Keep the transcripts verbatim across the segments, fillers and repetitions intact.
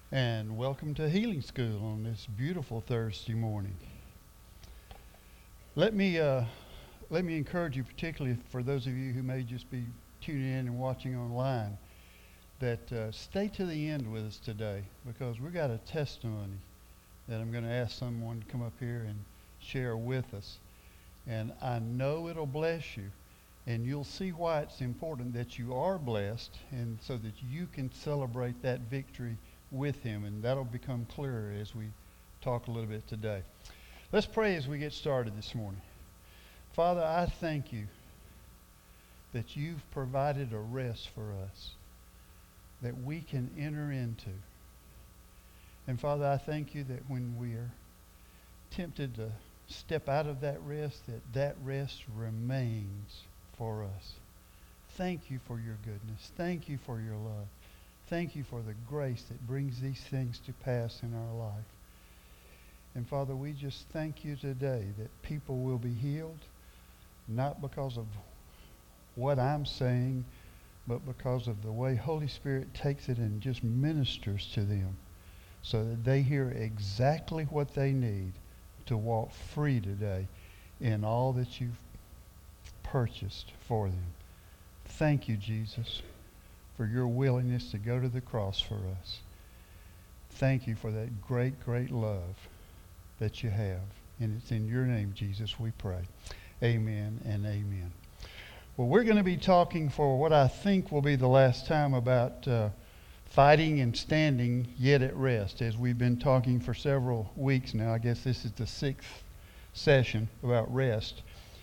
And welcome to Healing School on this beautiful Thursday morning. Let me uh, let me encourage you, particularly for those of you who may just be tuning in and watching online, that uh, stay to the end with us today, because we've got a testimony that I'm going to ask someone to come up here and share with us. And I know it'll bless you, and you'll see why it's important that you are blessed, and so that you can celebrate that victory with him, and that'll become clearer as we talk a little bit today. Let's pray as we get started this morning. Father, I thank you that you've provided a rest for us that we can enter into. And Father, I thank you that when we are tempted to step out of that rest, that that rest remains for us. Thank you for your goodness. Thank you for your love. Thank you for the grace that brings these things to pass in our life. And Father, we just thank you today that people will be healed, not because of what I'm saying, but because of the way Holy Spirit takes it and just ministers to them, so that they hear exactly what they need to walk free today in all that you've purchased for them. Thank you, Jesus, for your willingness to go to the cross for us. Thank you for that great, great love that you have. And it's in your name, Jesus, we pray. Amen and amen. Well, we're going to be talking for what I think will be the last time about uh, fighting and standing yet at rest, as we've been talking for several weeks now. I guess this is the sixth session about rest.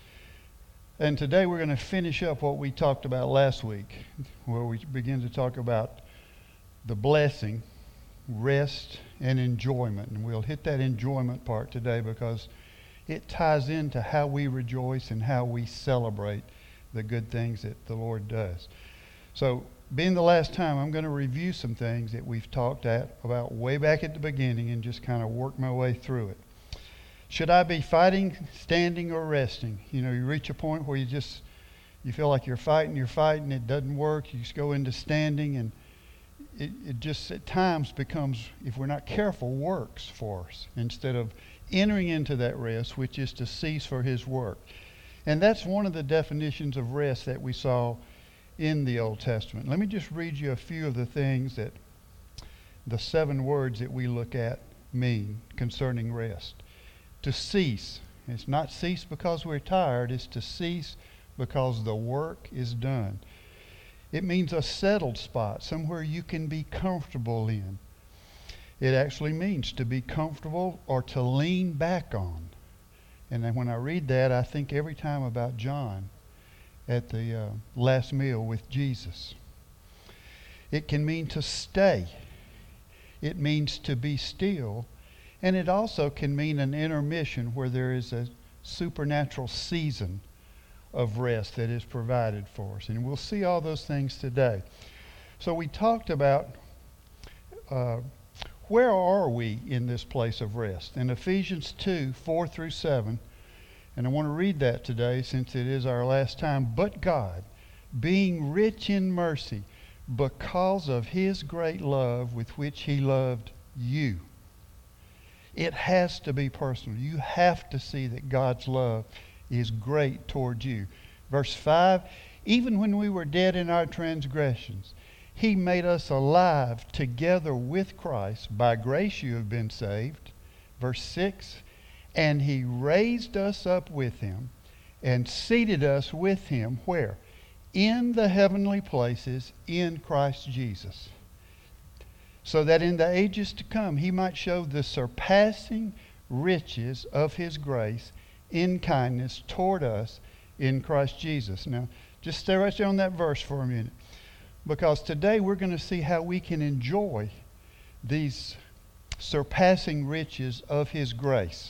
And today we're going to finish up what we talked about last week, where we begin to talk about the blessing, rest, and enjoyment. And we'll hit that enjoyment part today because it ties into how we rejoice and how we celebrate the good things that the Lord does. So, being the last time, I'm going to review some things that we've talked at about way back at the beginning and just kind of work my way through it. Should I be fighting, standing, or resting? You know, you reach a point where you just, you feel like you're fighting, you're fighting, it doesn't work. You just go into standing, and it, it just at times becomes, if we're not careful, works for us instead of entering into that rest, which is to cease for his work. And that's one of the definitions of rest that we saw in the Old Testament. Let me just read you a few of the things that the seven words that we look at mean concerning rest. To cease. It's not cease because we're tired. It's to cease because the work is done. It means a settled spot, somewhere you can be comfortable in. It actually means to be comfortable or to lean back on. And then when I read that, I think every time about John at the uh, last meal with Jesus. It can mean to stay. It means to be still. And it also can mean an intermission where there is a supernatural season of rest that is provided for us. And we'll see all those things today. So we talked about uh, where are we in this place of rest? In Ephesians two, four through seven, and I want to read that today since it is our last time. But God, being rich in mercy, because of his great love with which he loved you. It has to be personal. You have to see that God's love is great towards you. Verse five, even when we were dead in our transgressions, he made us alive together with Christ. By grace you have been saved. Verse six, and he raised us up with him and seated us with him where? In the heavenly places in Christ Jesus, so that in the ages to come he might show the surpassing riches of his grace in kindness toward us in Christ Jesus. Now, just stay right there on that verse for a minute, because today we're going to see how we can enjoy these surpassing riches of his grace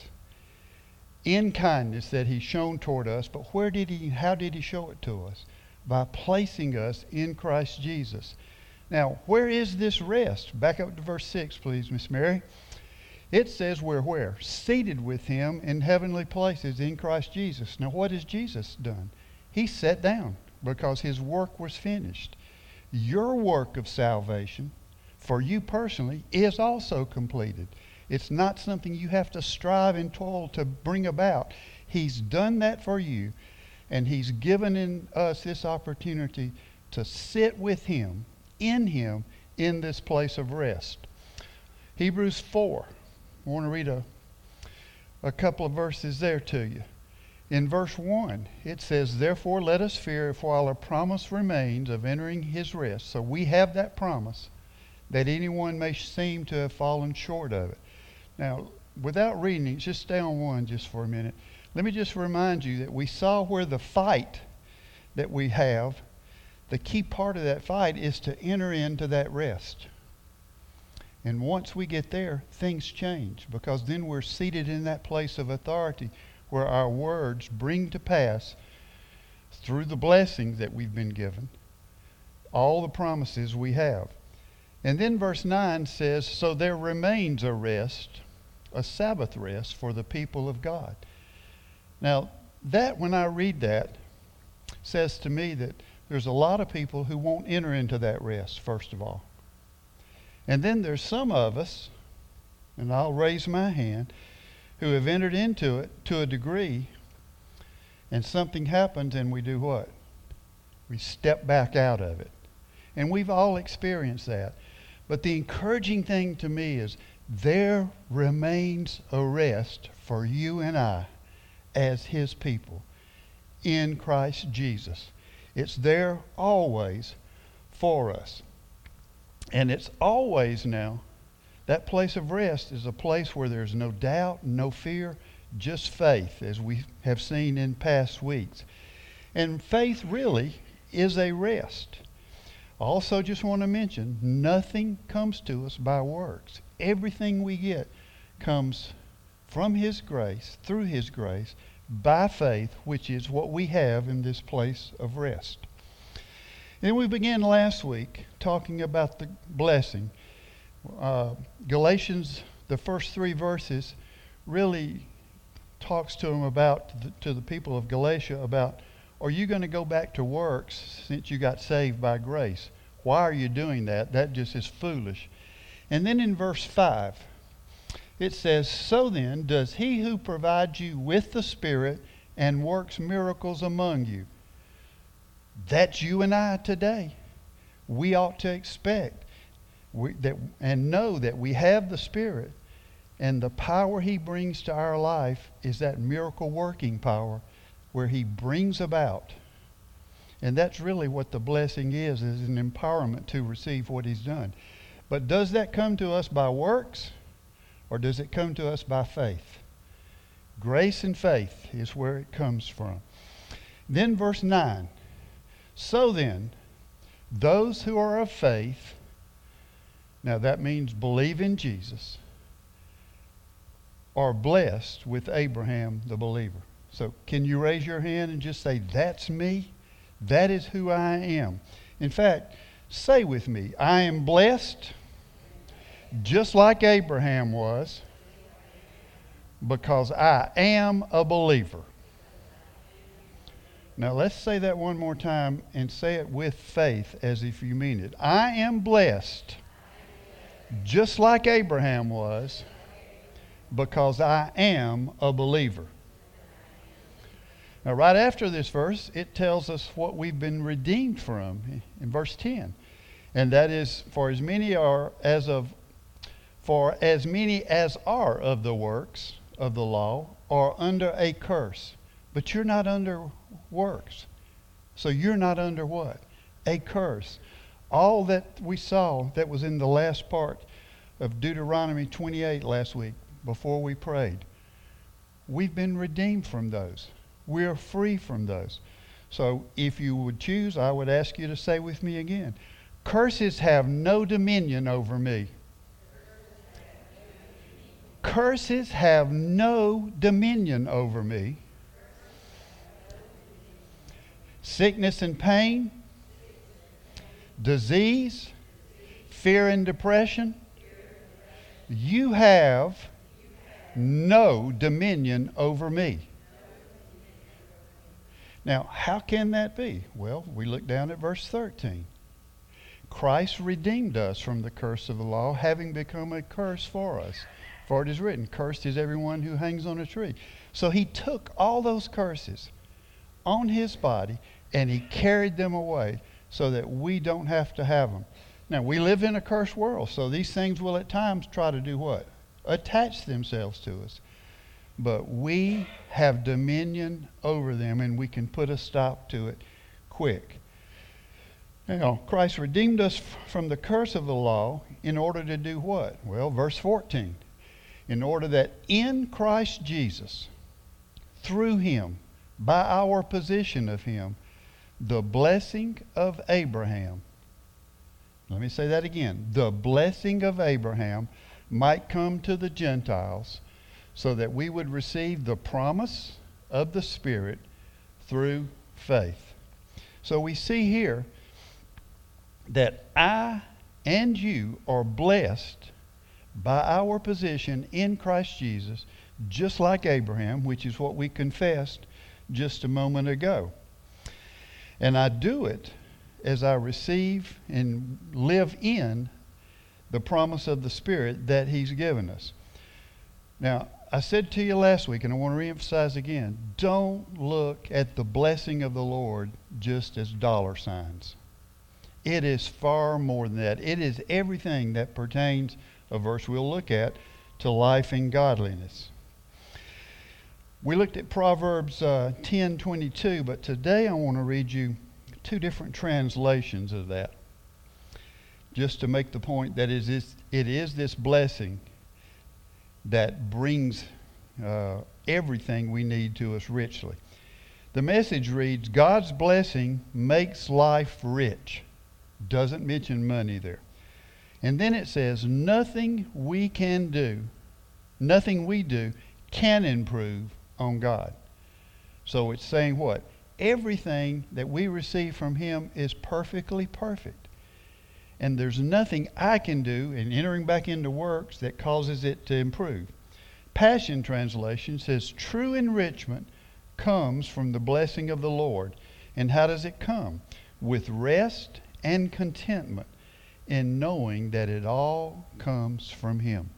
in kindness that he's shown toward us. But where did he, how did he show it to us? By placing us in Christ Jesus. Now, where is this rest? Back up to verse six, please, Miss Mary. It says we're where? Seated with him in heavenly places in Christ Jesus. Now, what has Jesus done? He sat down because his work was finished. Your work of salvation for you personally is also completed. It's not something you have to strive and toil to bring about. He's done that for you, and he's given in us this opportunity to sit with him, in him, in this place of rest. Hebrews four. I want to read a, a couple of verses there to you. In verse one, it says, "Therefore let us fear, if while a promise remains of entering his rest," so we have that promise, "that anyone may seem to have fallen short of it." Now, without reading it, just stay on one just for a minute. Let me just remind you that we saw where the fight that we have, the key part of that fight is to enter into that rest. And once we get there, things change, because then we're seated in that place of authority where our words bring to pass, through the blessings that we've been given, all the promises we have. And then verse nine says, "So there remains a rest, a Sabbath rest for the people of God." Now, that, when I read that, says to me that there's a lot of people who won't enter into that rest, first of all. And then there's some of us, and I'll raise my hand, who have entered into it to a degree, and something happens and we do what? We step back out of it. And we've all experienced that. But the encouraging thing to me is there remains a rest for you and I as his people in Christ Jesus. It's there always for us. And it's always now, that place of rest is a place where there's no doubt, no fear, just faith, as we have seen in past weeks. And faith really is a rest. Also, just want to mention, nothing comes to us by works. Everything we get comes from his grace, through his grace, by faith, which is what we have in this place of rest. Then we began last week talking about the blessing. Uh, Galatians, the first three verses, really talks to them about, the, to the people of Galatia about, are you going to go back to works since you got saved by grace? Why are you doing that? That just is foolish. And then in verse five, it says, "So then does he who provides you with the Spirit and works miracles among you." That's you and I today. We ought to expect we, that and know that we have the Spirit, and the power he brings to our life is that miracle working power where he brings about. And that's really what the blessing is, is an empowerment to receive what he's done. But does that come to us by works, or does it come to us by faith? Grace and faith is where it comes from. Then verse nine. "So then, those who are of faith," now that means believe in Jesus, "are blessed with Abraham the believer." So can you raise your hand and just say, that's me? That is who I am. In fact, say with me, I am blessed just like Abraham was, because I am a believer. Now let's say that one more time and say it with faith as if you mean it. I am blessed just like Abraham was, because I am a believer. Now right after this verse, it tells us what we've been redeemed from in verse ten. And that is, for as many are as of for as many as are of the works of the law are under a curse. But you're not under works. So you're not under what? A curse. All that we saw that was in the last part of Deuteronomy twenty-eight last week before we prayed, we've been redeemed from those. We're free from those. So if you would choose, I would ask you to say with me again, curses have no dominion over me. Curses have no dominion over me. Sickness and pain, disease, fear and depression, you have no dominion over me. Now, how can that be? Well, we look down at verse thirteen. Christ redeemed us from the curse of the law, having become a curse for us. For it is written, cursed is everyone who hangs on a tree. So he took all those curses on his body and he carried them away so that we don't have to have them. Now, we live in a cursed world, so these things will at times try to do what? Attach themselves to us. But we have dominion over them, and we can put a stop to it quick. Now, Christ redeemed us f- from the curse of the law in order to do what? Well, verse fourteen. In order that in Christ Jesus, through him, by our position of him, the blessing of Abraham, let me say that again, the blessing of Abraham might come to the Gentiles so that we would receive the promise of the Spirit through faith. So we see here that I and you are blessed by our position in Christ Jesus, just like Abraham, which is what we confessed just a moment ago. And I do it as I receive and live in the promise of the Spirit that he's given us. Now, I said to you last week, and I want to reemphasize again, don't look at the blessing of the Lord just as dollar signs. It is far more than that. It is everything that pertains, a verse we'll look at, to life and godliness. We looked at Proverbs uh, ten twenty-two, but today I want to read you two different translations of that, just to make the point that it is, it is this blessing that brings uh, everything we need to us richly. The Message reads, God's blessing makes life rich. Doesn't mention money there. And then it says, nothing we can do, nothing we do can improve on God. So it's saying what? Everything that we receive from him is perfectly perfect. And there's nothing I can do in entering back into works that causes it to improve. Passion Translation says, true enrichment comes from the blessing of the Lord. And how does it come? With rest and contentment in knowing that it all comes from him.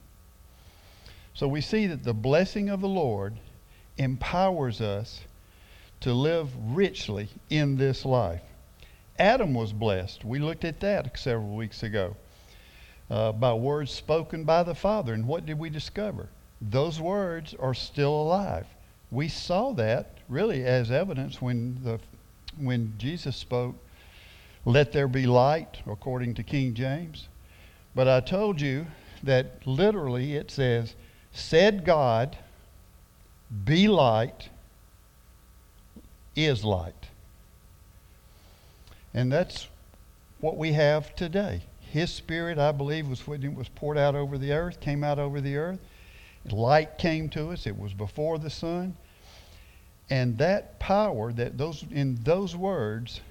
So we see that the blessing of the Lord empowers us to live richly in this life. Adam was blessed. We looked at that several weeks ago uh, by words spoken by the Father. And what did we discover? Those words are still alive. We saw that really as evidence when the when Jesus spoke, let there be light, according to King James. But I told you that literally it says, said God, be light, is light. And that's what we have today. His Spirit, I believe, was when it was poured out over the earth, came out over the earth. Light came to us. It was before the sun. And that power, that those in those words,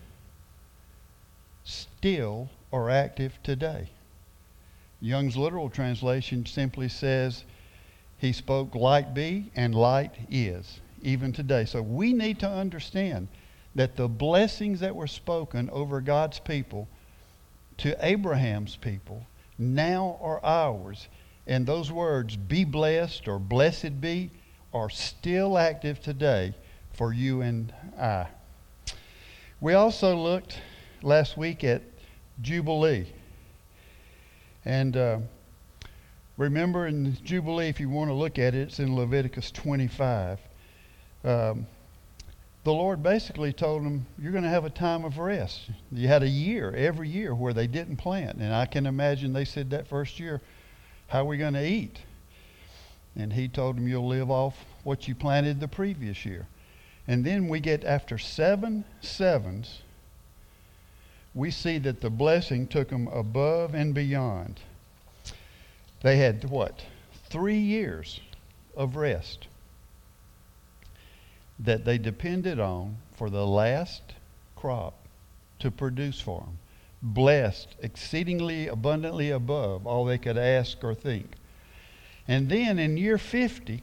still are active today. Young's literal translation simply says, he spoke, light be, and light is, even today. So we need to understand that the blessings that were spoken over God's people to Abraham's people now are ours. And those words, be blessed or blessed be, are still active today for you and I. We also looked last week at Jubilee. And uh, remember in Jubilee, if you want to look at it, it's in Leviticus twenty-five. Um, the Lord basically told them, you're going to have a time of rest. You had a year, every year, where they didn't plant. And I can imagine they said that first year, how are we going to eat? And he told them, you'll live off what you planted the previous year. And then we get, after seven sevens, we see that the blessing took them above and beyond. They had, what, three years of rest that they depended on for the last crop to produce for them. Blessed exceedingly abundantly above all they could ask or think. And then in year fifty,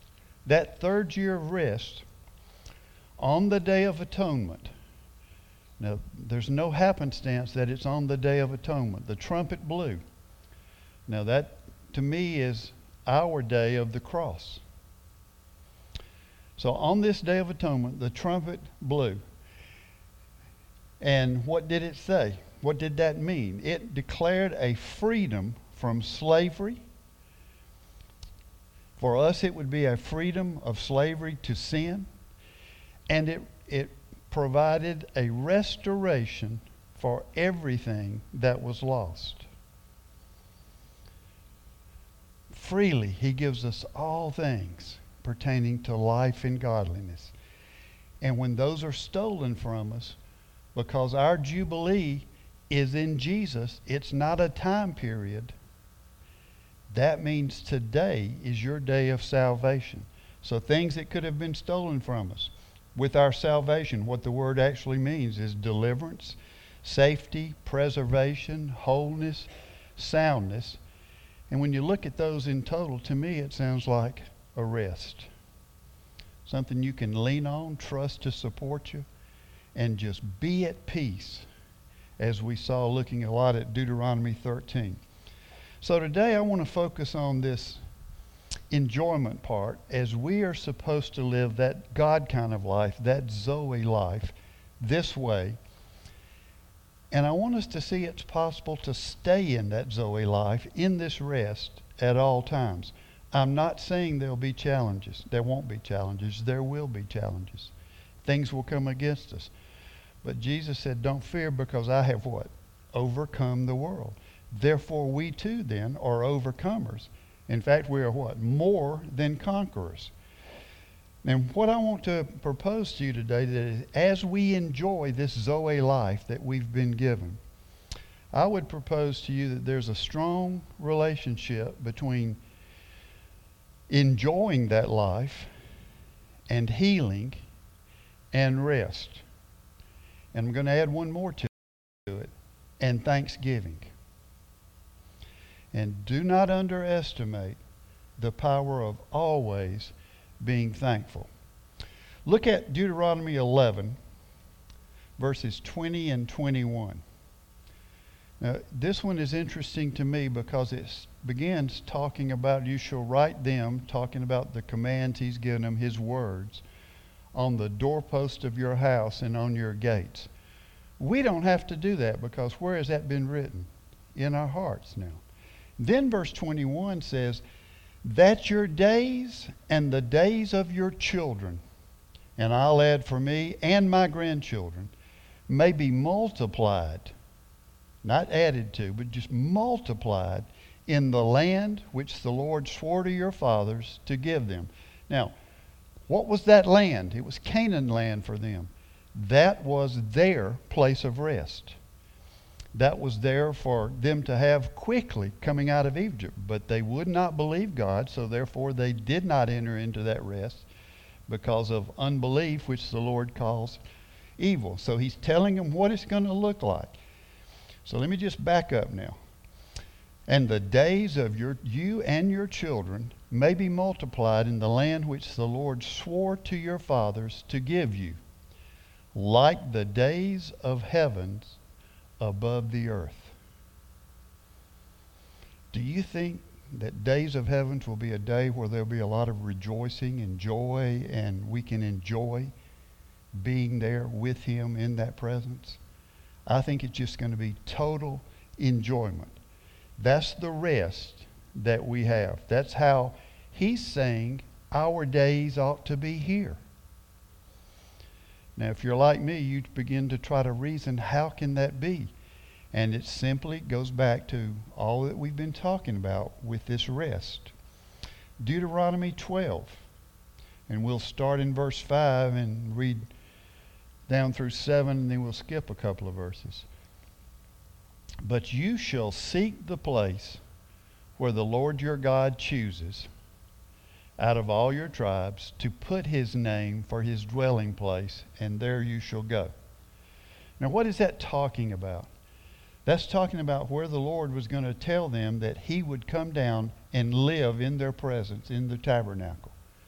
that third year of rest, on the Day of Atonement, Now, there's no happenstance that it's on the Day of Atonement. The trumpet blew. Now, that to me is our day of the cross. So on this Day of Atonement, the trumpet blew. And what did it say? What did that mean? It declared a freedom from slavery. For us, it would be a freedom of slavery to sin. And it, it provided a restoration for everything that was lost. Freely, he gives us all things pertaining to life and godliness. And when those are stolen from us, because our Jubilee is in Jesus, it's not a time period. That means today is your day of salvation. So things that could have been stolen from us. With our salvation, what the word actually means is deliverance, safety, preservation, wholeness, soundness. And when you look at those in total, to me it sounds like a rest. Something you can lean on, trust to support you, and just be at peace, as we saw looking a lot at Deuteronomy thirteen. So today I want to focus on this enjoyment part, as we are supposed to live that God kind of life, that Zoe life, this way. And I want us to see it's possible to stay in that Zoe life, in this rest, at all times. I'm not saying there'll be challenges. There won't be challenges. There will be challenges. Things will come against us. But Jesus said, don't fear, because I have what? Overcome the world. Therefore we too then are overcomers. In fact, we are what? More than conquerors. And what I want to propose to you today, that as we enjoy this Zoe life that we've been given, I would propose to you that there's a strong relationship between enjoying that life and healing and rest. And I'm going to add one more to it, and thanksgiving. And do not underestimate the power of always being thankful. Look at Deuteronomy eleven, verses twenty and twenty-one. Now, this one is interesting to me because it begins talking about, you shall write them, talking about the commands he's given them, his words, on the doorpost of your house and on your gates. We don't have to do that, because where has that been written? In our hearts now. Then verse twenty-one says, that your days and the days of your children, and I'll add for me and my grandchildren, may be multiplied, not added to, but just multiplied in the land which the Lord swore to your fathers to give them. Now, what was that land? It was Canaan land for them. That was their place of rest. That was there for them to have quickly coming out of Egypt. But they would not believe God, so therefore they did not enter into that rest because of unbelief, which the Lord calls evil. So he's telling them what it's going to look like. So let me just back up now. And the days of your you and your children may be multiplied in the land which the Lord swore to your fathers to give you, like the days of heavens above the earth. Do you think that days of heavens will be a day where there'll be a lot of rejoicing and joy, and we can enjoy being there with him in that presence? I think it's just going to be total enjoyment. That's the rest that we have. That's how he's saying our days ought to be here. Now, if you're like me, you begin to try to reason, how can that be? And it simply goes back to all that we've been talking about with this rest. Deuteronomy twelve, and we'll start in verse five and read down through seven, and then we'll skip a couple of verses. But you shall seek the place where the Lord your God chooses out of all your tribes to put his name for his dwelling place, and there you shall go. Now, what is that talking about? That's talking about where the Lord was going to tell them that he would come down and live in their presence, in the tabernacle.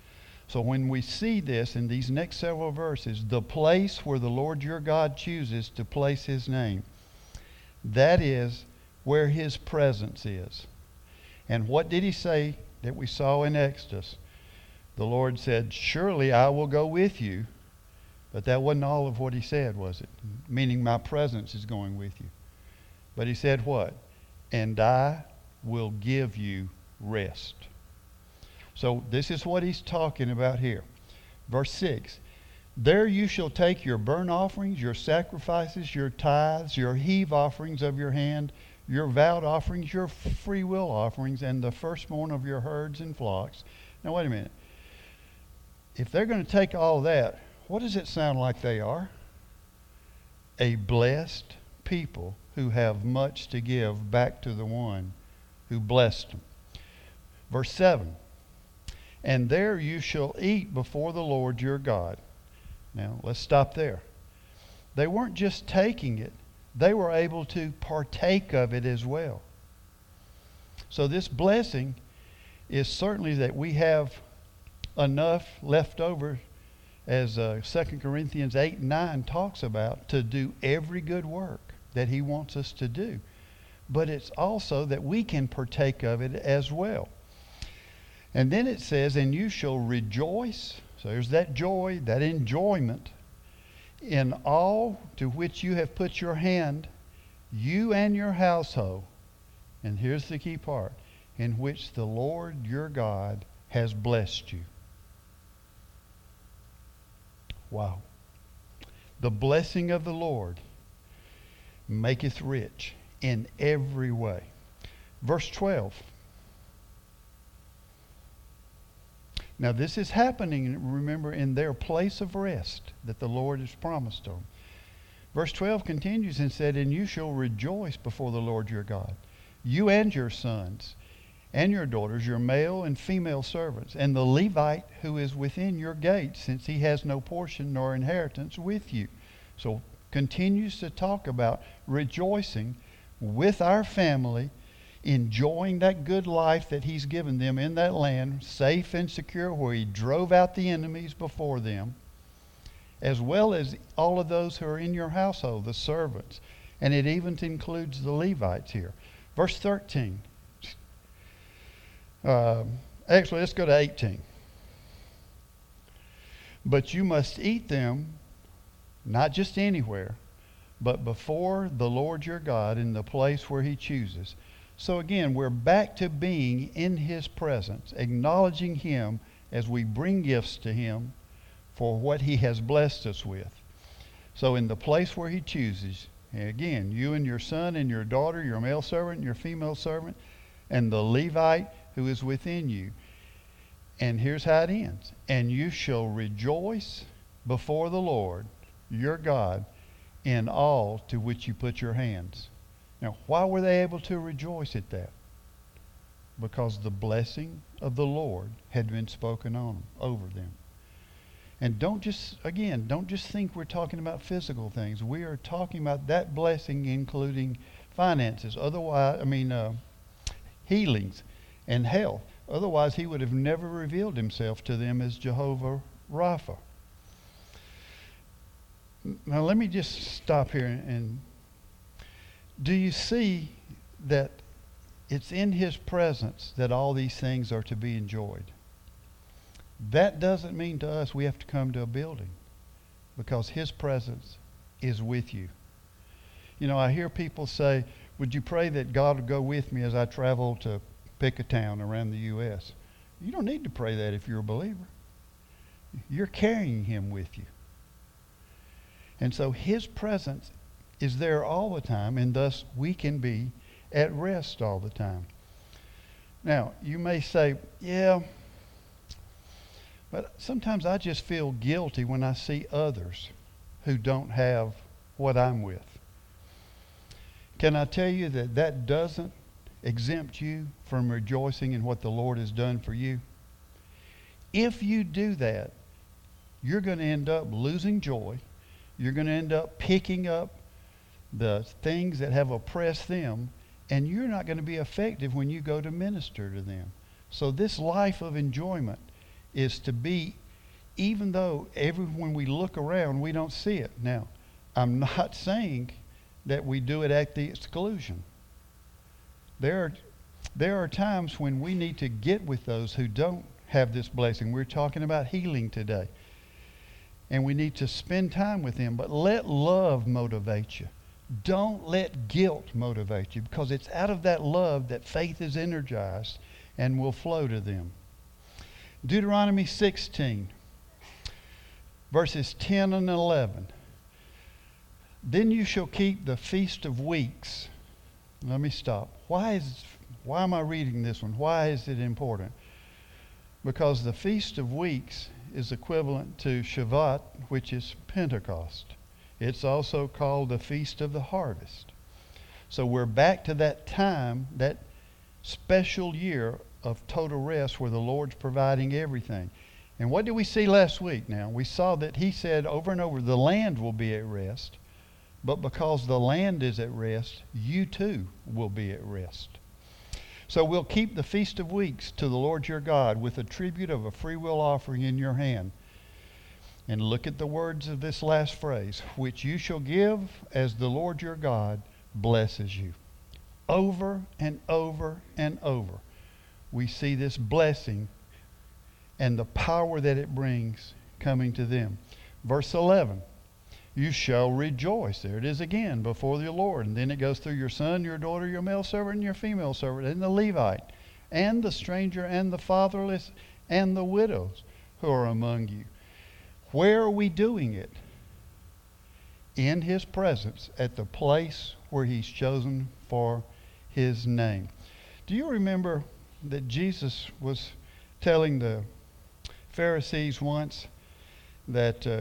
So when we see this in these next several verses, the place where the Lord your God chooses to place his name, that is where his presence is. And what did he say that we saw in Exodus? The Lord said, surely I will go with you. But that wasn't all of what he said, was it? Meaning my presence is going with you. But he said what? And I will give you rest. So this is what he's talking about here. Verse six. There you shall take your burnt offerings, your sacrifices, your tithes, your heave offerings of your hand, your vowed offerings, your free will offerings, and the firstborn of your herds and flocks. Now wait a minute. If they're going to take all that, what does it sound like they are? A blessed people who have much to give back to the one who blessed them. Verse seven. And there you shall eat before the Lord your God. Now, let's stop there. They weren't just taking it. They were able to partake of it as well. So this blessing is certainly that we have enough left over, as uh, Second Corinthians eight and nine talks about, to do every good work that he wants us to do. But it's also that we can partake of it as well. And then it says, and you shall rejoice. So there's that joy, that enjoyment in all to which you have put your hand, you and your household. And here's the key part, in which the Lord your God has blessed you. Wow. The blessing of the Lord maketh rich in every way. Verse twelve. Now this is happening, remember, in their place of rest that the Lord has promised them. Verse twelve continues and said, and you shall rejoice before the Lord your God, you and your sons and your daughters, your male and female servants, and the Levite who is within your gates, since he has no portion nor inheritance with you. So continues to talk about rejoicing with our family, enjoying that good life that he's given them in that land, safe and secure, where he drove out the enemies before them, as well as all of those who are in your household, the servants. And it even includes the Levites here. Verse thirteen. Uh, actually, let's go to eighteen. But you must eat them, not just anywhere, but before the Lord your God in the place where he chooses. So again, we're back to being in his presence, acknowledging him as we bring gifts to him for what he has blessed us with. So in the place where he chooses, again, you and your son and your daughter, your male servant and your female servant, and the Levite who is within you. And here's how it ends. And you shall rejoice before the Lord your God in all to which you put your hands. Now, why were they able to rejoice at that? Because the blessing of the Lord had been spoken on them, over them. And don't just, again, don't just think we're talking about physical things. We are talking about that blessing including finances, otherwise, I mean, uh, healings and health. Otherwise, he would have never revealed himself to them as Jehovah Rapha. Now, let me just stop here and do you see that it's in his presence that all these things are to be enjoyed? That doesn't mean to us we have to come to a building, because his presence is with you. You know, I hear people say, would you pray that God would go with me as I travel to pick a town around the U S? You don't need to pray that if you're a believer. You're carrying him with you. And so his presence is there all the time, and thus we can be at rest all the time. Now, you may say, yeah, but sometimes I just feel guilty when I see others who don't have what I'm with. Can I tell you that that doesn't exempt you from rejoicing in what the Lord has done for you? If you do that, you're going to end up losing joy. You're going to end up picking up the things that have oppressed them, and you're not going to be effective when you go to minister to them. So this life of enjoyment is to be, even though every when we look around, we don't see it. Now, I'm not saying that we do it at the exclusion. There are, there are times when we need to get with those who don't have this blessing. We're talking about healing today. And we need to spend time with them. But let love motivate you. Don't let guilt motivate you, because it's out of that love that faith is energized and will flow to them. Deuteronomy sixteen, verses ten and eleven. Then you shall keep the Feast of Weeks. Let me stop. Why is why am I reading this one? Why is it important? Because the Feast of Weeks is equivalent to Shavuot, which is Pentecost. It's also called the Feast of the Harvest. So we're back to that time, that special year of total rest where the Lord's providing everything. And what did we see last week now? We saw that he said over and over, the land will be at rest. But because the land is at rest, you too will be at rest. So we'll keep the Feast of Weeks to the Lord your God with a tribute of a free will offering in your hand. And look at the words of this last phrase, which you shall give as the Lord your God blesses you. Over and over and over, we see this blessing and the power that it brings coming to them. Verse eleven, you shall rejoice. There it is again, before the Lord. And then it goes through your son, your daughter, your male servant, and your female servant, and the Levite, and the stranger, and the fatherless, and the widows who are among you. Where are we doing it? In his presence, at the place where he's chosen for his name. Do you remember that Jesus was telling the Pharisees once that uh,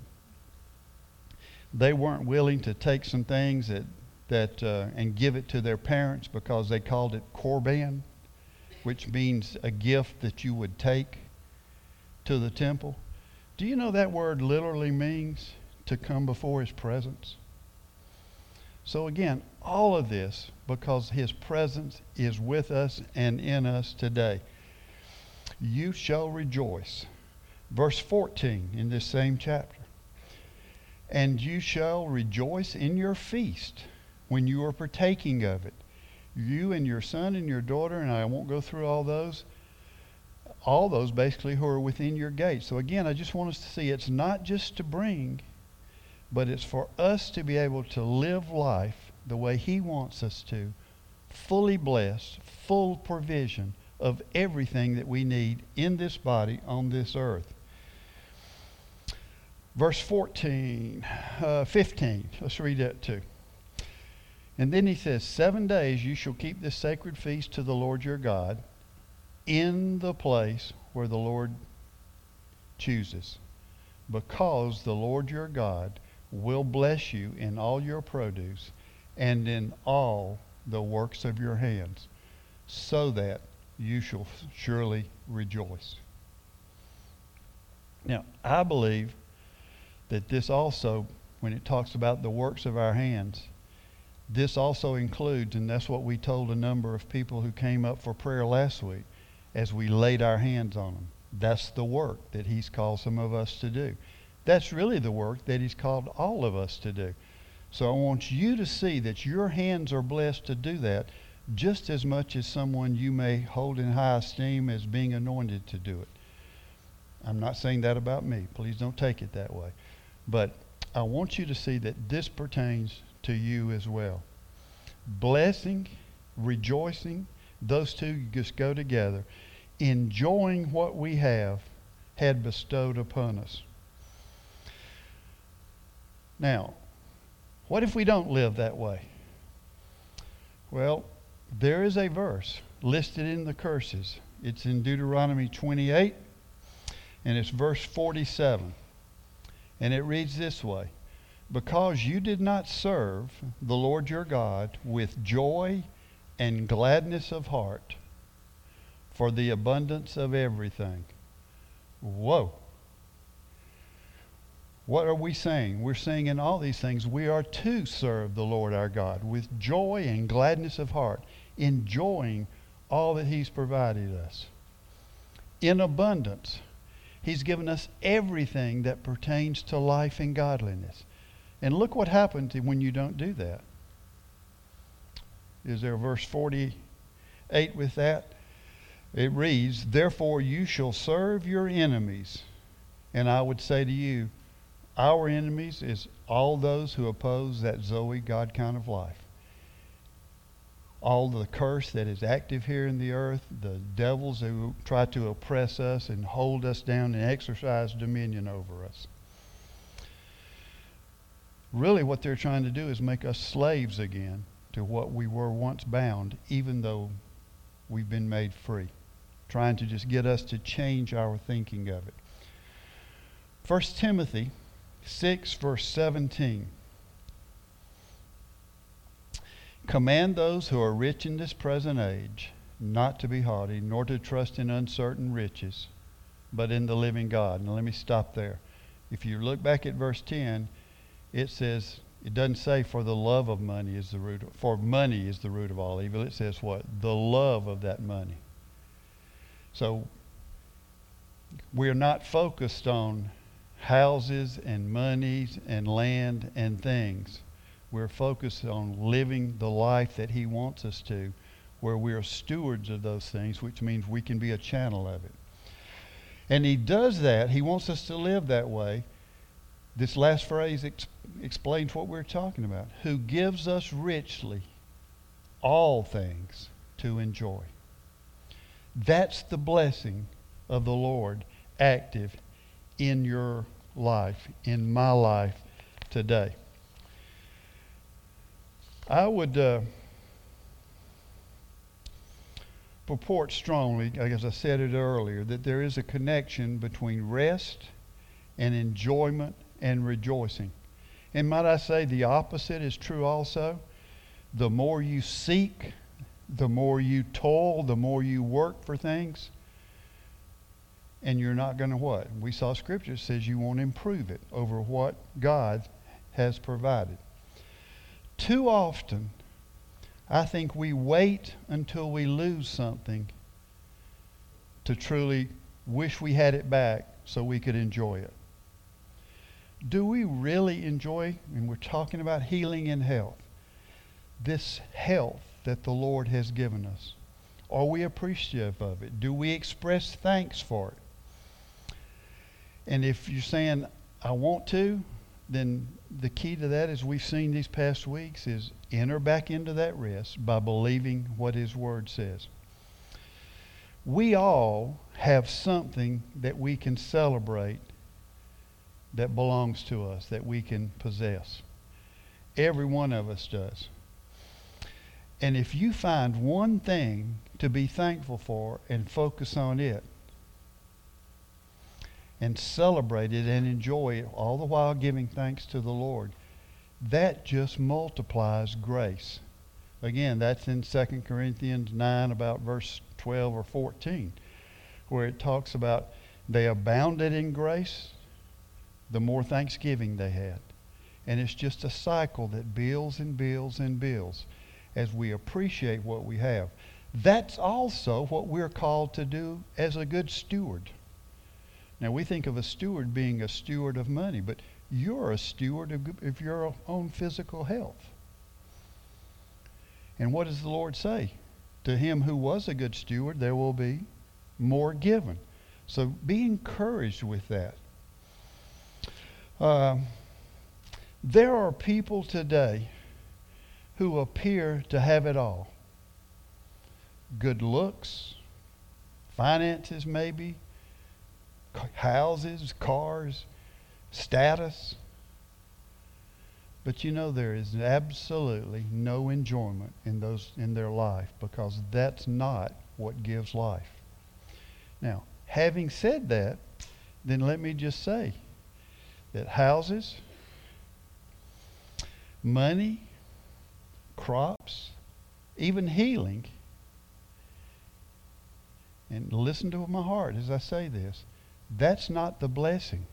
they weren't willing to take some things that, that uh, and give it to their parents because they called it korban, which means a gift that you would take to the temple? Do you know that word literally means to come before his presence? So again, all of this because his presence is with us and in us today. You shall rejoice. Verse fourteen in this same chapter. And you shall rejoice in your feast when you are partaking of it. You and your son and your daughter, and I won't go through all those, all those basically who are within your gates. So again, I just want us to see it's not just to bring, but it's for us to be able to live life the way he wants us to, fully blessed, full provision of everything that we need in this body on this earth. Verse fourteen, uh, fifteen, let's read that too. And then he says, seven days you shall keep this sacred feast to the Lord your God in the place where the Lord chooses, because the Lord your God will bless you in all your produce and in all the works of your hands, so that you shall surely rejoice. Now, I believe that this also, when it talks about the works of our hands, this also includes, and that's what we told a number of people who came up for prayer last week, as we laid our hands on them. That's the work that he's called some of us to do. That's really the work that he's called all of us to do. So I want you to see that your hands are blessed to do that just as much as someone you may hold in high esteem as being anointed to do it. I'm not saying that about me. Please don't take it that way. But I want you to see that this pertains to you as well. Blessing, rejoicing, those two just go together. Enjoying what we have had bestowed upon us. Now, what if we don't live that way? Well, there is a verse listed in the curses. It's in Deuteronomy twenty-eight, and it's verse forty-seven. And it reads this way: because you did not serve the Lord your God with joy and gladness of heart for the abundance of everything. Whoa. What are we saying? We're saying in all these things we are to serve the Lord our God with joy and gladness of heart, enjoying all that he's provided us. In abundance, He's given us everything that pertains to life and godliness. And look what happens when you don't do that. Is there verse forty-eight with that? It reads, therefore you shall serve your enemies. And I would say to you, our enemies is all those who oppose that Zoe God kind of life. All the curse that is active here in the earth, the devils who try to oppress us and hold us down and exercise dominion over us. Really what they're trying to do is make us slaves again to what we were once bound, even though we've been made free. Trying to just get us to change our thinking of it. First Timothy six verse seventeen. Command those who are rich in this present age not to be haughty, nor to trust in uncertain riches, but in the living God. Now let me stop there. If you look back at verse ten, it says, it doesn't say for the love of money is the root, of, for money is the root of all evil. It says what? The love of that money. So we're not focused on houses and monies and land and things. We're focused on living the life that He wants us to, where we are stewards of those things, which means we can be a channel of it. And He does that. He wants us to live that way. This last phrase ex- explains what we're talking about. Who gives us richly all things to enjoy. That's the blessing of the Lord active in your life, in my life today. I would uh, purport strongly, as I said it earlier, that there is a connection between rest and enjoyment and rejoicing. And might I say the opposite is true also? The more you seek, the more you toil, the more you work for things, and you're not going to what? We saw Scripture says you won't improve it over what God has provided. Too often, I think we wait until we lose something to truly wish we had it back so we could enjoy it. Do we really enjoy, and we're talking about healing and health, this health that the Lord has given us? Are we appreciative of it? Do we express thanks for it? And if you're saying, I want to, then the key to that, as we've seen these past weeks, is enter back into that rest by believing what His Word says. We all have something that we can celebrate that belongs to us, that we can possess. Every one of us does. And if you find one thing to be thankful for and focus on it, and celebrate it and enjoy it, all the while giving thanks to the Lord, that just multiplies grace. Again, that's in Second Corinthians nine, about verse twelve or fourteen, where it talks about they abounded in grace, the more thanksgiving they had. And it's just a cycle that builds and builds and builds as we appreciate what we have. That's also what we're called to do as a good steward. Now, we think of a steward being a steward of money, but you're a steward of, of your own physical health. And what does the Lord say? To him who was a good steward, there will be more given. So be encouraged with that. Uh, there are people today who appear to have it all. Good looks, finances maybe, houses, cars, status. But you know, there is absolutely no enjoyment in those in their life, because that's not what gives life. Now, having said that, then let me just say that houses, money, crops, even healing, and listen to my heart as I say this, that's not the blessing.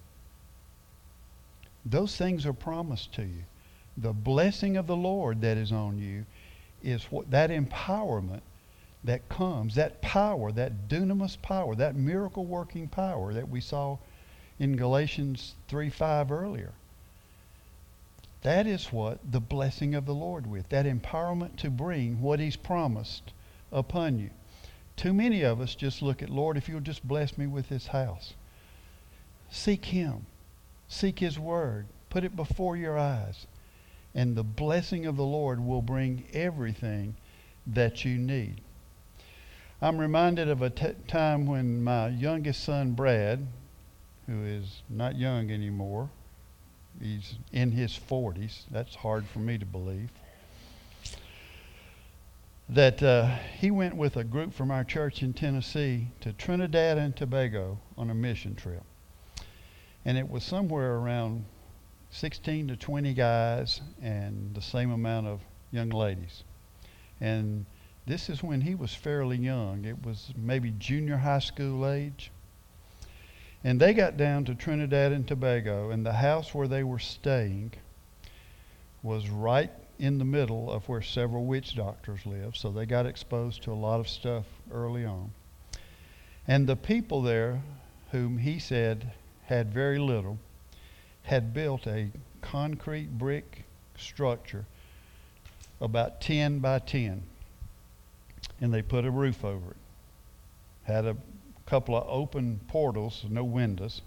Those things are promised to you. The blessing of the Lord that is on you is what that empowerment that comes, that power, that dunamis power, that miracle-working power that we saw in Galatians three five earlier. That is what the blessing of the Lord with, that empowerment to bring what He's promised upon you. Too many of us just look at, Lord, if you'll just bless me with this house. Seek Him. Seek His Word. Put it before your eyes. And the blessing of the Lord will bring everything that you need. I'm reminded of a t- time when my youngest son, Brad, who is not young anymore, he's in his forties. That's hard for me to believe. That uh, he went with a group from our church in Tennessee to Trinidad and Tobago on a mission trip. And it was somewhere around sixteen to twenty guys and the same amount of young ladies. And this is when he was fairly young. It was maybe junior high school age. And they got down to Trinidad and Tobago, and the house where they were staying was right in the middle of where several witch doctors live. So they got exposed to a lot of stuff early on. And the people there, whom he said had very little, had built a concrete brick structure about ten by ten. And they put a roof over it. Had a couple of open portals, no windows.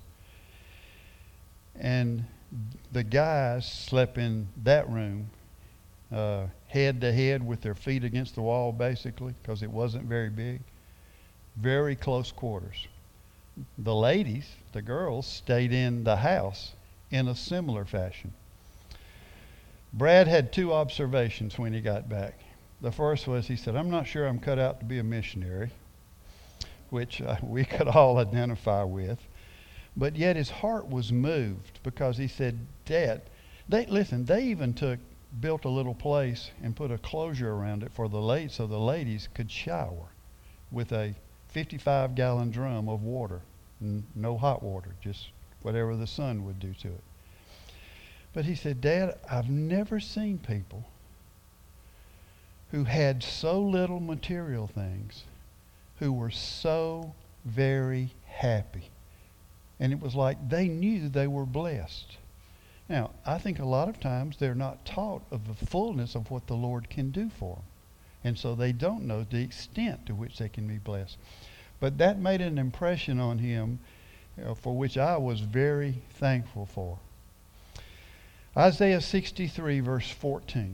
And the guys slept in that room uh, head to head with their feet against the wall, basically, because it wasn't very big. Very close quarters. The ladies, the girls, stayed in the house in a similar fashion. Brad had two observations when he got back. The first was, he said, I'm not sure I'm cut out to be a missionary, which uh, we could all identify with. But yet his heart was moved because he said, Dad, they listen, they even took, built a little place and put a closure around it for the ladies so the ladies could shower with a fifty-five gallon drum of water. N- no hot water, just whatever the sun would do to it. But he said, Dad, I've never seen people who had so little material things, who were so very happy. And it was like they knew they were blessed. Now, I think a lot of times they're not taught of the fullness of what the Lord can do for them. And so they don't know the extent to which they can be blessed. But that made an impression on him, you know, for which I was very thankful for. Isaiah sixty-three, verse fourteen.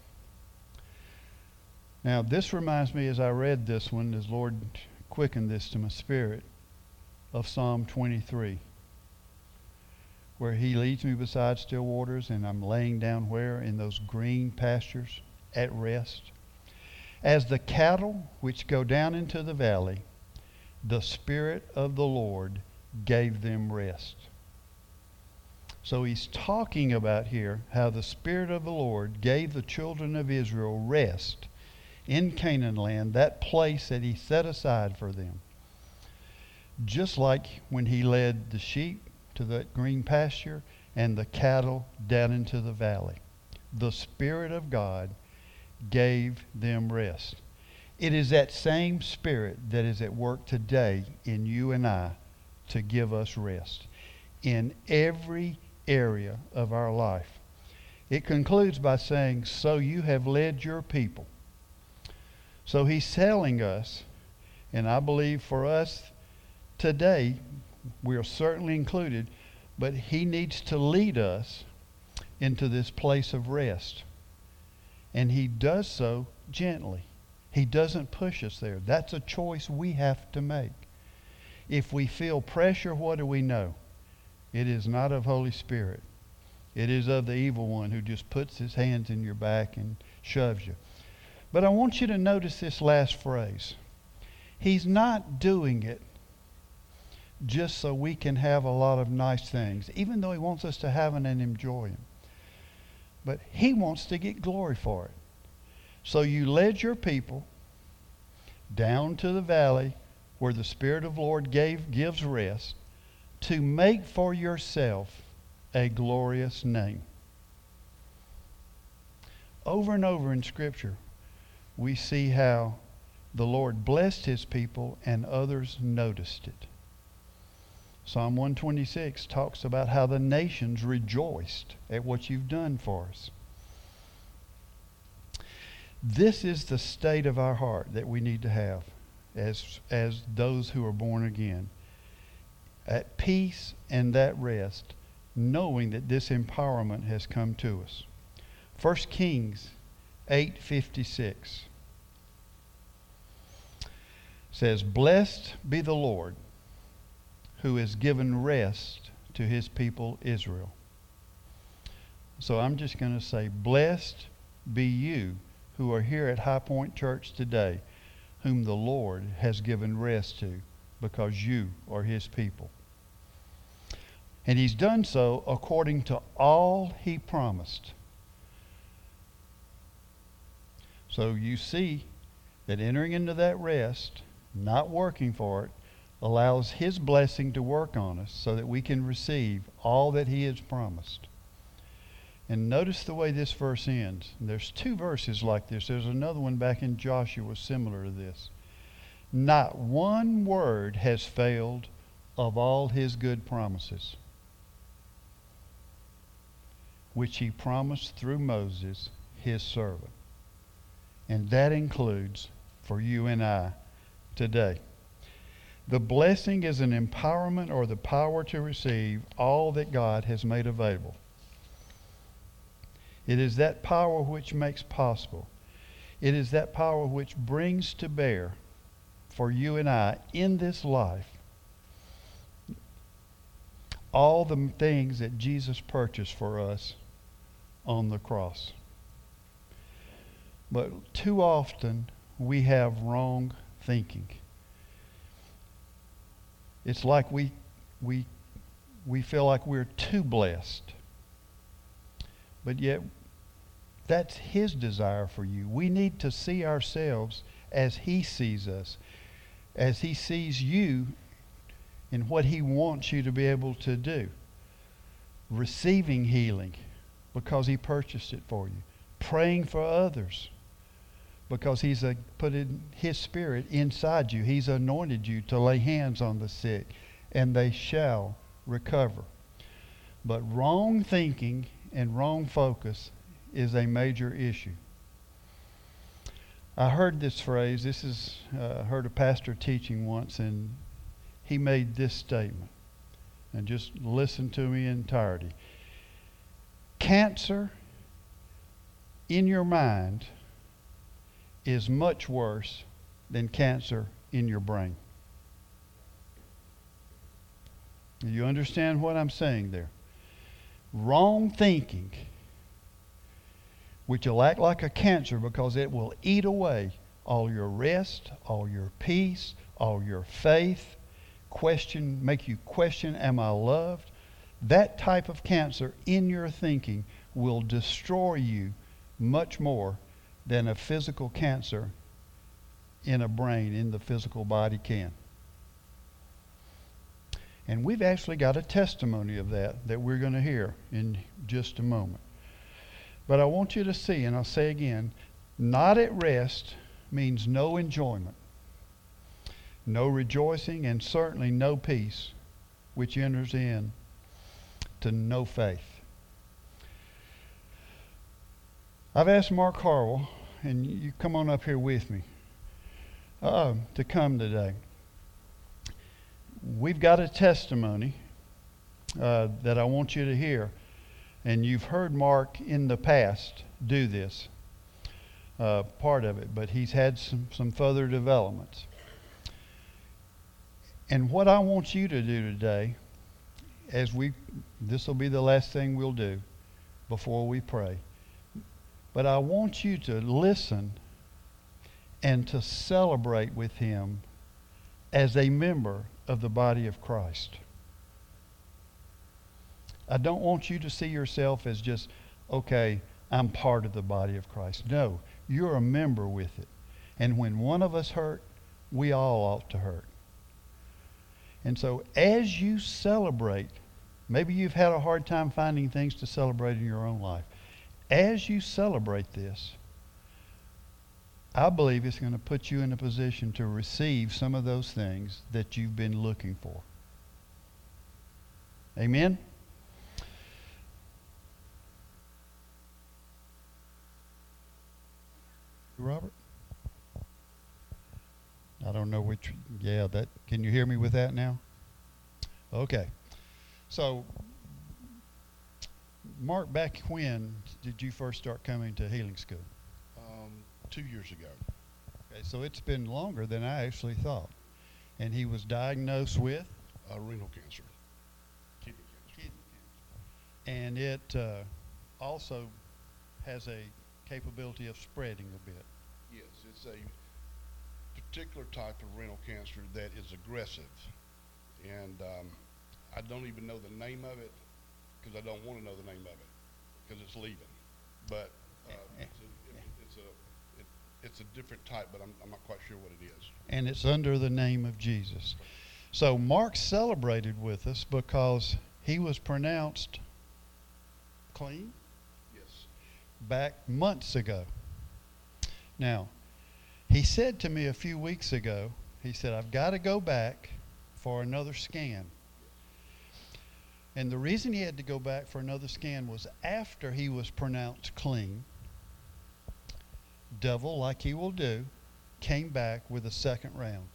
Now, this reminds me, as I read this one, as Lord quickened this to my spirit, of Psalm twenty-three, where He leads me beside still waters, and I'm laying down where? In those green pastures at rest. As the cattle which go down into the valley, the Spirit of the Lord gave them rest. So He's talking about here how the Spirit of the Lord gave the children of Israel rest in Canaan land, that place that He set aside for them. Just like when He led the sheep to that green pasture and the cattle down into the valley. The Spirit of God gave them rest. It is that same Spirit that is at work today in you and I to give us rest in every area of our life. It concludes by saying, so you have led your people. So He's telling us, and I believe for us today, we are certainly included, but He needs to lead us into this place of rest. And He does so gently. He doesn't push us there. That's a choice we have to make. If we feel pressure, what do we know? It is not of Holy Spirit. It is of the evil one who just puts his hands in your back and shoves you. But I want you to notice this last phrase. He's not doing it just so we can have a lot of nice things, even though He wants us to have them and enjoy them. But He wants to get glory for it. So you led your people down to the valley where the Spirit of the Lord gave, gives rest to make for yourself a glorious name. Over and over in Scripture, we see how The Lord blessed his people, and others noticed it. Psalm one twenty-six talks about how the nations rejoiced at what you've done for us. This is the state of our heart that we need to have as, as those who are born again. At peace and that rest, knowing that this empowerment has come to us. First Kings eight fifty-six says, "Blessed be the Lord, who has given rest to his people Israel." So I'm just going to say, blessed be you who are here at High Point Church today, whom the Lord has given rest to, because you are his people. And he's done so according to all he promised. So you see that entering into that rest, not working for it, allows his blessing to work on us so that we can receive all that he has promised. And notice the way this verse ends. There's two verses like this. There's another one back in Joshua similar to this. Not one word has failed of all his good promises, which he promised through Moses, his servant. And that includes for you and I today. The blessing is an empowerment or the power to receive all that God has made available. It is that power which makes possible. It is that power which brings to bear for you and I in this life all the things that Jesus purchased for us on the cross. But too often we have wrong thinking. It's like we we we feel like we're too blessed. But yet that's his desire for you. We need to see ourselves as he sees us, as he sees you in what he wants you to be able to do. Receiving healing because he purchased it for you. Praying for others because he's a, put in his spirit inside you. He's anointed you to lay hands on the sick and they shall recover. But wrong thinking and wrong focus is a major issue. I heard this phrase. This is uh, heard a pastor teaching once, and he made this statement. And just listen to me in entirety. Cancer in your mind is much worse than cancer in your brain. Do you understand what I'm saying there? Wrong thinking, which will act like a cancer because it will eat away all your rest, all your peace, all your faith, question, make you question, am I loved? That type of cancer in your thinking will destroy you much more than a physical cancer in a brain, in the physical body can. And we've actually got a testimony of that that we're going to hear in just a moment. But I want you to see, and I'll say again, not at rest means no enjoyment, no rejoicing, and certainly no peace, which enters in to no faith. I've asked Mark Harwell, and you come on up here with me, uh, to come today. We've got a testimony uh, that I want you to hear. And you've heard Mark in the past do this, uh, part of it, but he's had some, some further developments. And what I want you to do today, as we, this will be the last thing we'll do before we pray, but I want you to listen and to celebrate with him as a member of the body of Christ. I don't want you to see yourself as just, okay, I'm part of the body of Christ. No, you're a member with it. And when one of us hurt, we all ought to hurt. And so as you celebrate, maybe you've had a hard time finding things to celebrate in your own life. As you celebrate this, I believe it's going to put you in a position to receive some of those things that you've been looking for. Amen? Robert? I don't know which, yeah, that, can you hear me with that now? Okay. So, Mark, back when did you first start coming to healing school? Um, two years ago. Okay, so it's been longer than I actually thought. And he was diagnosed with? Uh, renal cancer. Kidney cancer. Kidney cancer. And it uh, also has a capability of spreading a bit. Yes, it's a particular type of renal cancer that is aggressive. And um, I don't even know the name of it because I don't want to know the name of it because it's leaving. But uh, it's, a, it, it's, a, it, it's a different type, but I'm, I'm not quite sure what it is. And it's under the name of Jesus. So Mark celebrated with us because he was pronounced clean? Yes. Back months ago. Now, he said to me a few weeks ago, he said, I've got to go back for another scan. And the reason he had to go back for another scan was after he was pronounced clean, devil, like he will do, came back with a second round.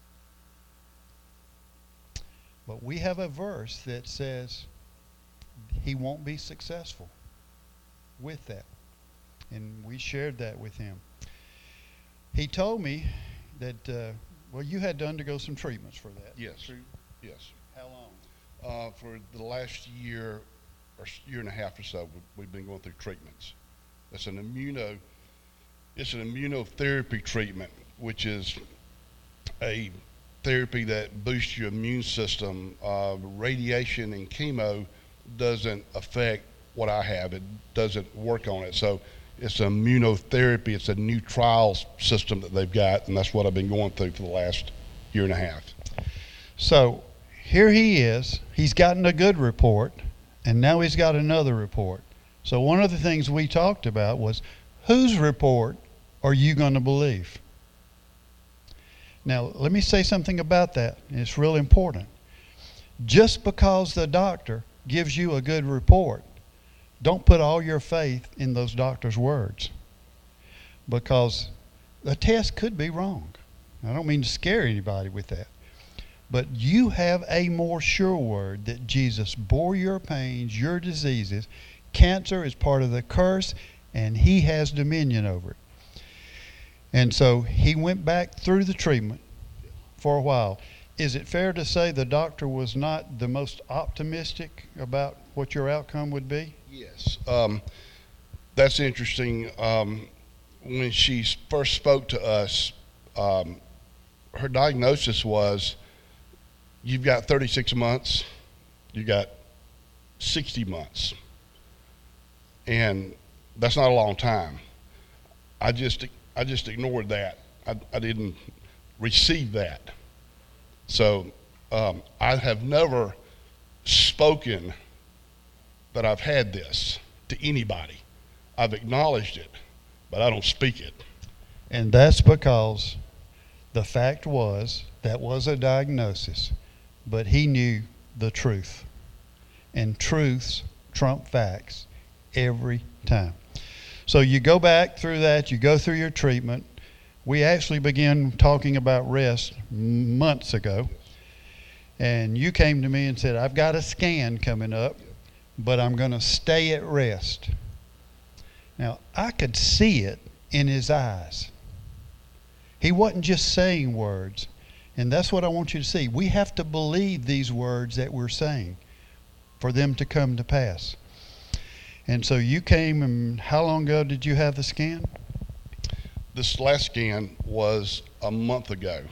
But we have a verse that says he won't be successful with that. And we shared that with him. He told me that, uh, well, you had to undergo some treatments for that. Yes. True? Yes. How long? Uh, for the last year or year and a half or so, we've been going through treatments. It's an immuno, it's an immunotherapy treatment, which is a therapy that boosts your immune system. Uh, radiation and chemo doesn't affect what I have. It doesn't work on it. So it's immunotherapy. It's a new trial system that they've got, and that's what I've been going through for the last year and a half. So here he is. He's gotten a good report, and now he's got another report. So one of the things we talked about was, whose report are you going to believe? Now, let me say something about that. It's real important. Just because the doctor gives you a good report, don't put all your faith in those doctors' words, because the test could be wrong. I don't mean to scare anybody with that. But you have a more sure word that Jesus bore your pains, your diseases. Cancer is part of the curse, and he has dominion over it. And so he went back through the treatment for a while. Is it fair to say the doctor was not the most optimistic about what your outcome would be? Yes. Um, that's interesting. Um, when she first spoke to us, um, her diagnosis was, you've got thirty-six months, you got sixty months. And that's not a long time. I just I just ignored that. I, I didn't receive that. So um, I have never spoken that I've had this to anybody. I've acknowledged it, but I don't speak it. And that's because the fact was that was a diagnosis, but he knew the truth. And truths trump facts every time. So you go back through that, you go through your treatment. We actually began talking about rest months ago. And you came to me and said, I've got a scan coming up, but I'm going to stay at rest. Now, I could see it in his eyes. He wasn't just saying words. And that's what I want you to see. We have to believe these words that we're saying for them to come to pass. And so you came, and how long ago did you have the scan? This last scan was a month ago.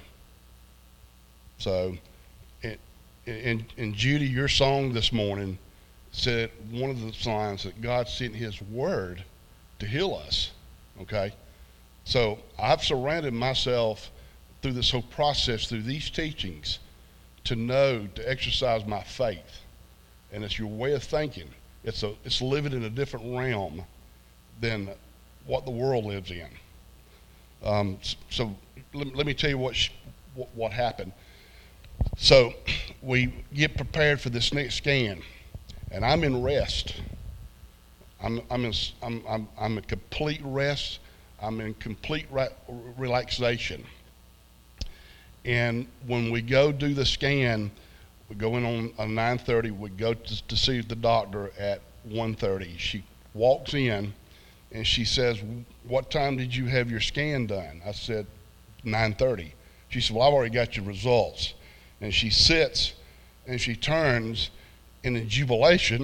So, it, and, and Judy, your song this morning said one of the signs that God sent his word to heal us, okay? So I've surrounded myself through this whole process, through these teachings, to know, to exercise my faith. And it's your way of thinking. It's a, it's living in a different realm than what the world lives in. Um, s- so let, let me tell you what, sh- what what happened. So we get prepared for this next scan, and I'm in rest. I'm I'm in s- I'm I'm, I'm in complete rest. I'm in complete re- relaxation. And when we go do the scan, we go in on uh, nine thirty. We go to, to see the doctor at one thirty. She walks in, and she says, "What time did you have your scan done?" I said, nine thirty. She said, "Well, I've already got your results." And she sits, and she turns, and in jubilation.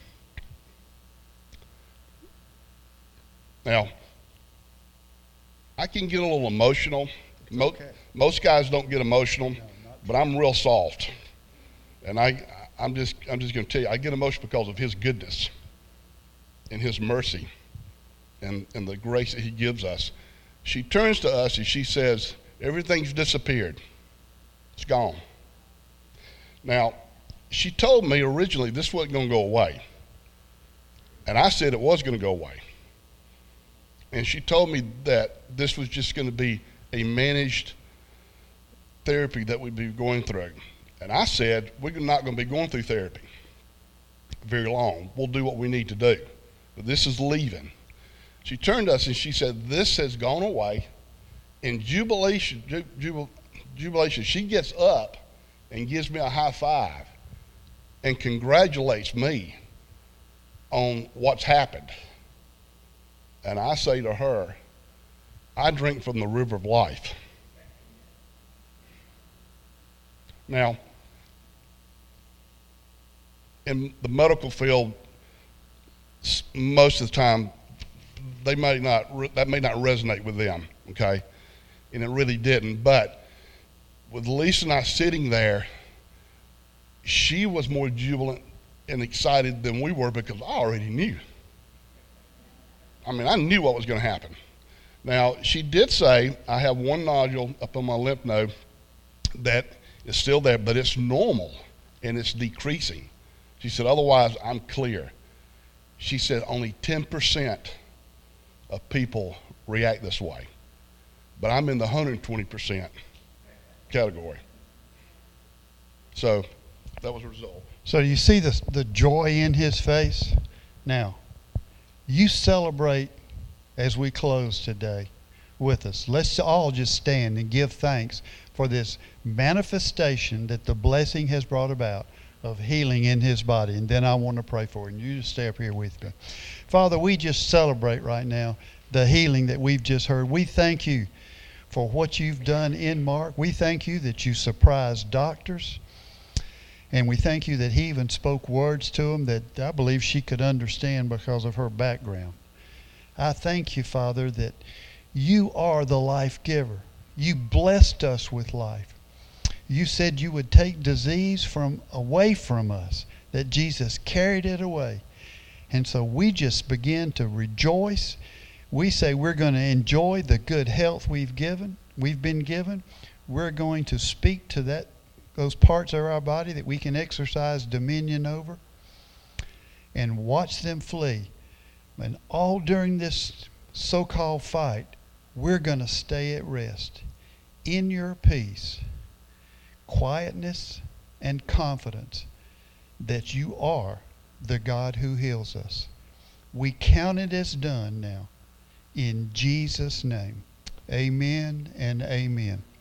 Now, I can get a little emotional. Mo- okay. Most guys don't get emotional, but I'm real soft. And I, I'm just, I'm just going to tell you, I get emotional because of His goodness and His mercy and, and the grace that He gives us. She turns to us and she says, "Everything's disappeared. It's gone." Now, she told me originally this wasn't going to go away. And I said it was going to go away. And she told me that this was just going to be a managed therapy that we'd be going through. And I said, we're not going to be going through therapy very long. We'll do what we need to do. But this is leaving. She turned to us and she said, "This has gone away." In jubilation, ju- jubil, jubilation, she gets up and gives me a high five and congratulates me on what's happened. And I say to her, "I drink from the river of life." Now, in the medical field, most of the time, they may not that may not resonate with them, okay? And it really didn't. But with Lisa and I sitting there, she was more jubilant and excited than we were because I already knew. I mean, I knew what was going to happen. Now, she did say, "I have one nodule up on my lymph node that is still there, but it's normal and it's decreasing." She said, "Otherwise, I'm clear." She said only ten percent of people react this way, but I'm in the one hundred twenty percent category. So that was the result. So you see the, the joy in his face? Now, you celebrate as we close today with us. Let's all just stand and give thanks for this manifestation that the blessing has brought about of healing in his body. And then I want to pray for him. You just stay up here with me. Father, we just celebrate right now the healing that we've just heard. We thank you for what you've done in Mark. We thank you that you surprised doctors. And we thank you that he even spoke words to him that I believe she could understand because of her background. I thank you, Father, that you are the life giver. You blessed us with life. You said you would take disease from away from us, that Jesus carried it away. And so we just begin to rejoice. We say we're going to enjoy the good health we've given, we've been given. We're going to speak to that those parts of our body that we can exercise dominion over and watch them flee. And all during this so-called fight, we're going to stay at rest in your peace, quietness, and confidence that you are the God who heals us. We count it as done now. In Jesus' name, amen and amen.